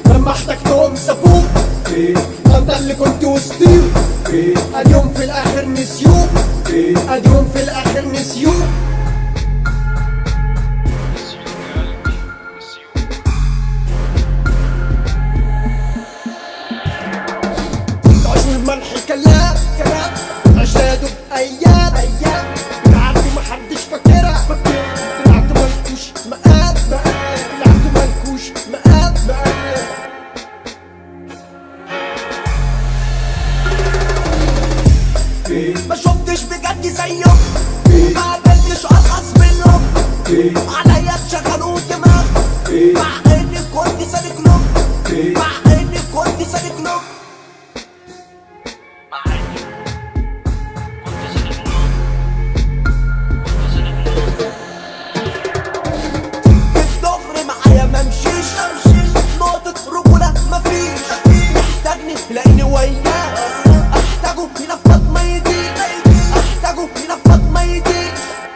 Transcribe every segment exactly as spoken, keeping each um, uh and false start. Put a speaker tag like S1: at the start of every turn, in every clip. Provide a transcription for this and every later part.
S1: لما احتجتهم سابوك، انت اللي كنت وسطيهم، اليوم في الاخر نسيوك، اليوم في الاخر نسيوك. عشر ملح كلام كلام عشادوا بأيام أيام، بتعدي محدش فاكرها، طلعتوا مالكوش مقام مقام، طلعتوا مالكوش مقام مقام.
S2: ما شفتش بجد زيهم، ما قابلتش ارخص منهم، عليا اتشغلوا دماغ مع اني كنت سالك لهم، مع اني كنت سالك لهم. تلاقيني وياه احتاجه ينفض ما يجي، احتاجه ينفض ما يجي.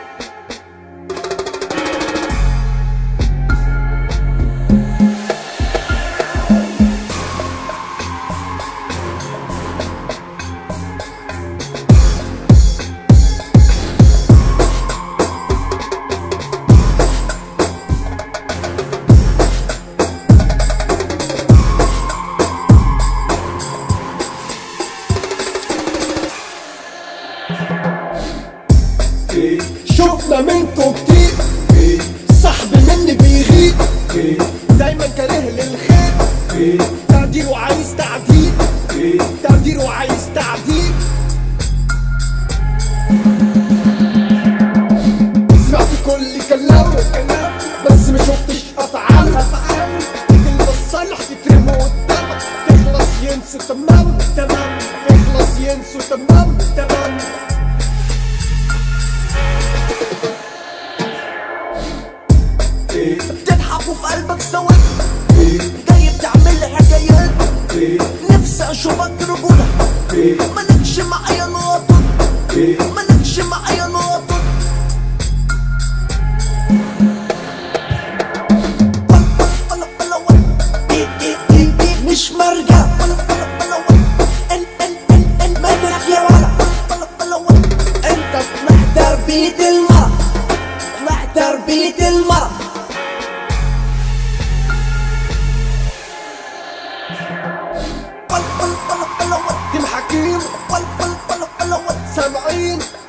S1: شفنا منكو كتير، صاحبي مني بيغيب، دايما كاره للخير، تعديل وعايز تعديل، تعديل وعايز تعديل. سمعت كل كلامه بس ما شفتش افعاله، اللي بتصالح تترموا قدامك، تخلص ينسوا تمام تمام، تخلص ينسوا تمام تمام.
S2: بتضحكوا في قلبك سوا، جاي بتعمل لي حكايات، نفسي اشوفك رجولة، مالكش معايا نقطة، مالكش معايا نقطة. مش مرجع منك يا ولد، انت محتار بيد المرة، محتار بيد المرة.
S1: تيم حكيم سامعين